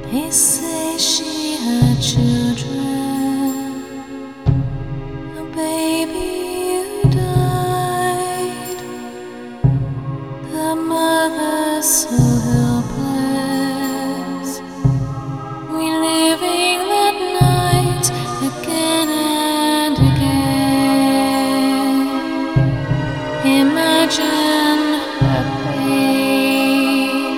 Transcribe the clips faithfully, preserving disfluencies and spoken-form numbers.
They say she had children. Oh, baby, you died. The mother so helpless, reliving that night again and again. Imagine her pain.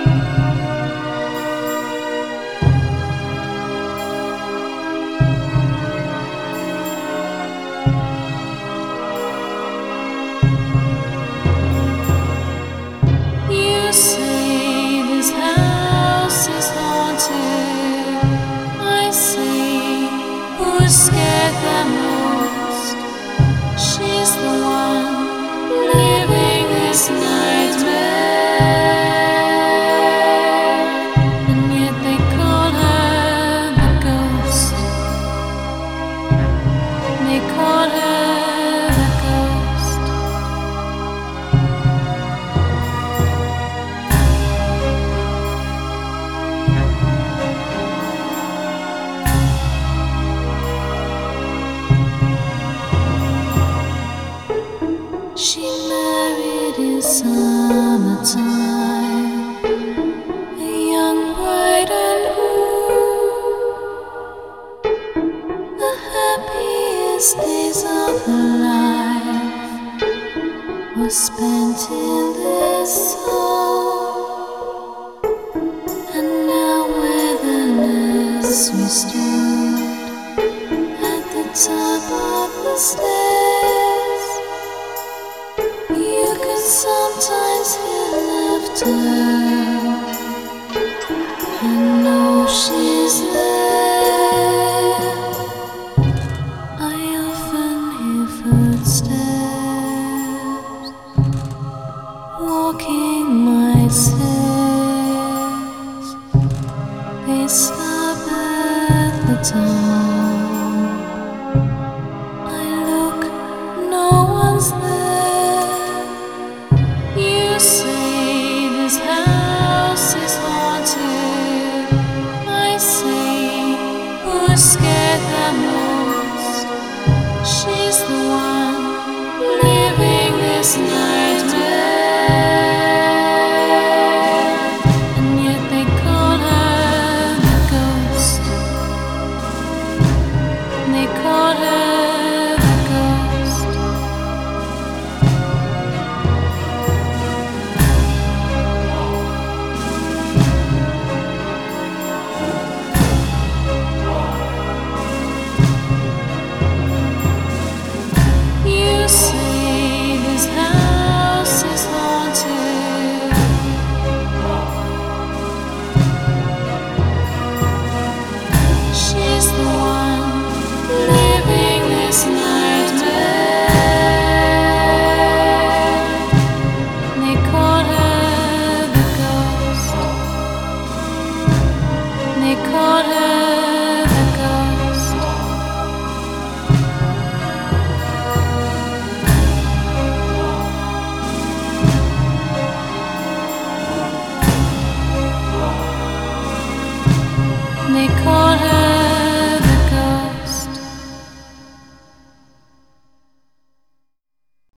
You say this house is haunted. I say, who's scared the most? She's the one living this nightmare, and yet they call her the ghost. They call her the ghost. She married in summertime, a young bride and groom. The happiest days of her life were spent in this home. And now where the nursery stood at the top of the stairs, you could sometimes hear laughter and know she's there. I often hear footsteps walking my stairs. They stop at the door.